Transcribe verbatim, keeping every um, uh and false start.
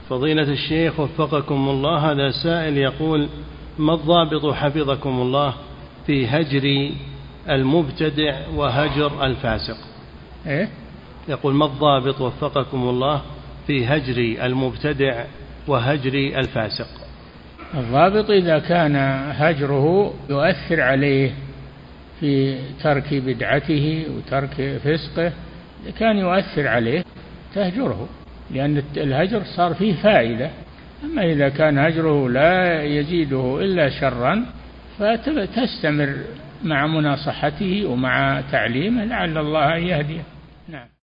فضيلة الشيخ وفقكم الله، هذا سائل يقول: ما الضابط حفظكم الله في هجر المبتدع وهجر الفاسق؟ إيه؟ يقول: ما الضابط وفقكم الله في هجر المبتدع وهجر الفاسق؟ الضابط إذا كان هجره يؤثر عليه في ترك بدعته وترك فسقه، إذا كان يؤثر عليه تهجره، لأن الهجر صار فيه فائدة. أما إذا كان هجره لا يزيده إلا شرا فتستمر مع مناصحته ومع تعليمه لعل الله أن يهديه. نعم.